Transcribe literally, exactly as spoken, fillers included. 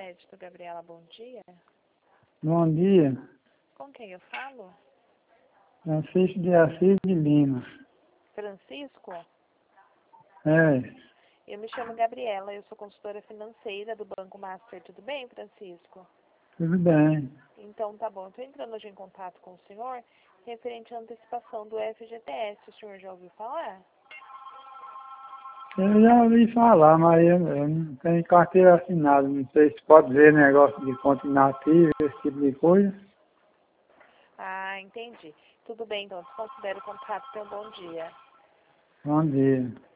Crédito, Gabriela, bom dia. Bom dia, Com quem eu falo? Francisco de Assis de Lima. Francisco? É, Eu me chamo Gabriela, eu sou consultora financeira do Banco Master. Tudo bem, Francisco? tudo bem. Então tá bom, estou entrando hoje em contato com o senhor referente à antecipação do F G T S. O senhor já ouviu falar? Eu já ouvi falar, mas eu, eu não tenho carteira assinada. Não sei se pode ver negócio de conta inativa, esse tipo de coisa. Ah, entendi. Tudo bem, então, desconsidero o contato. Tenha um bom dia. Bom dia.